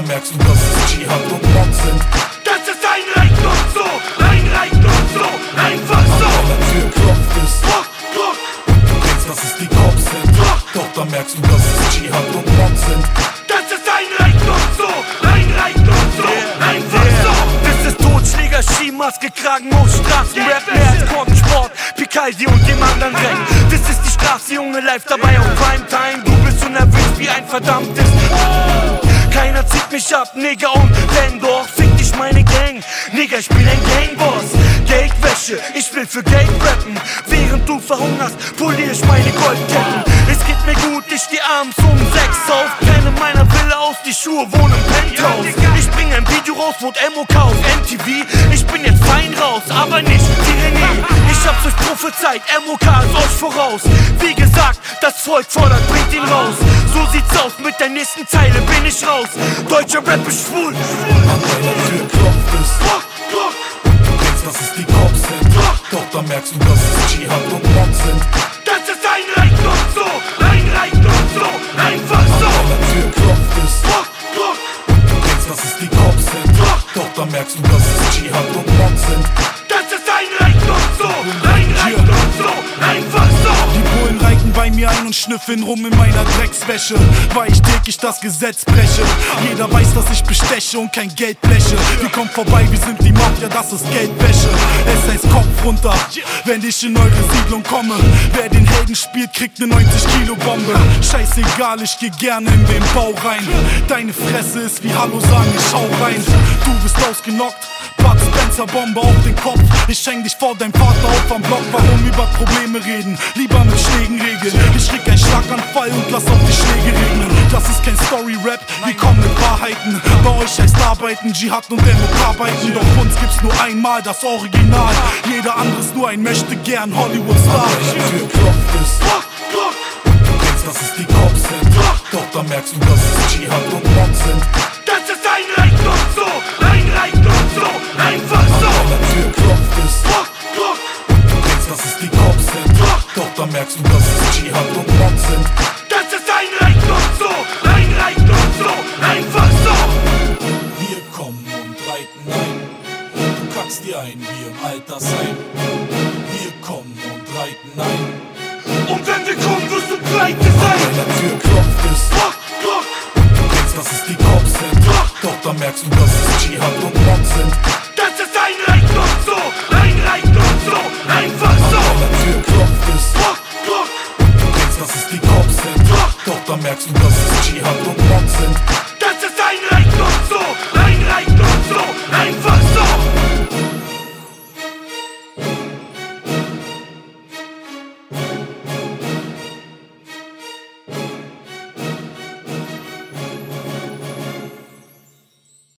dann merkst du, dass es Dschihad und Mord sind. Das ist ein Reichtum so, einfach so. An deiner Tür klopft es, Druck, Druck. du denkst, dass es die Cops sind, doch dann merkst du, dass es Dschihad und Mord sind. Das ist ein Reichtum so, einfach so. Das ist Totschläger, Skimaske, Kragenmus, Straßenrap, mehr Sport, Pikaldi und dem anderen Dreck. Das ist die Straße, Junge, live dabei auf Primetime. Du bist so nervös wie ein verdammtes. Keiner zieht mich ab, Nigga, und wenn doch, fick dich meine Gang. Nigga, ich bin ein Gangboss. Geldwäsche, ich will für Geld rappen. Während du verhungerst, polier ich meine Goldketten. Es geht mir gut, ich steh abends um 6 auf. Brenne meiner Villa aus, die Schuhe wohnen im Penthouse. Ich bring ein Video raus, wurde MOK auf MTV. Ich bin jetzt fein raus, aber nicht Tyrannie. Ich hab's euch prophezeit, MOK ist euch voraus. Wie gesagt, das Volk fordert, bringt ihn raus. So sieht's aus, mit der nächsten Zeile bin ich raus. Deutscher Rap ist schwul. An deiner Tür klopft es, du denkst, dass es die Cops sind, doch dann merkst du, dass es Dschihad und Mord sind. Das ist ein Reichtum so, einfach so. An deiner Tür klopft es, du denkst, dass es die Cops sind, doch dann merkst du, dass es Dschihad und Mord sind. Das ist ein Reichtum so, einfach so. Die Bullen reiten bei mir ein und schnüffeln rum in meiner Dreckswäsche, weil ich täglich das Gesetz breche. Jeder weiß, dass ich besteche und kein Geld bleche. Wir kommen vorbei, wir sind die Mafia, das ist Geldwäsche. Es heißt Kopf runter, wenn ich in eure Siedlung komme. Wer den Helden spielt, kriegt ne 90-Kilo-Bombe. Scheißegal, ich geh gerne in den Bau rein. Deine Fresse ist wie Hallo sagen, ich hau rein. Du bist ausgenockt, Bud Spencer Bombe auf den Kopf. Ich häng dich vor deinem Vater auf am Block. Warum über Probleme reden? Lieber mit Schlägen regeln. Ich krieg einen Schlaganfall und lass auf die Schläge regnen. Das ist kein Story-Rap, wir kommen mit Wahrheiten. Bei euch heißt arbeiten, Dschihad und MOK-Arbeiten. Doch uns gibt's nur einmal das Original. Jeder andere ist nur ein Möchtegern Hollywood-Star. An deiner Tür klopft es, du denkst, dass es die Cops sind, doch dann merkst du, dass es Dschihad und Mord sind. Das ist ein Reichtum so, einfach so. An deiner Tür klopft es, du denkst, dass es die Cops sind, doch dann merkst du, dass es Dschihad und Mord sind. Das ist ein Reichtum so, einfach so. Wir kommen und reiten ein, du kackst dir ein wie im Altersheim. Wir kommen und reiten ein, Und wenn wir kommen, wirst du pleite an sein. deiner Tür klopft es, du denkst, dass es die Cops sind, doch dann merkst du, dass es Dschihad und Mord sind.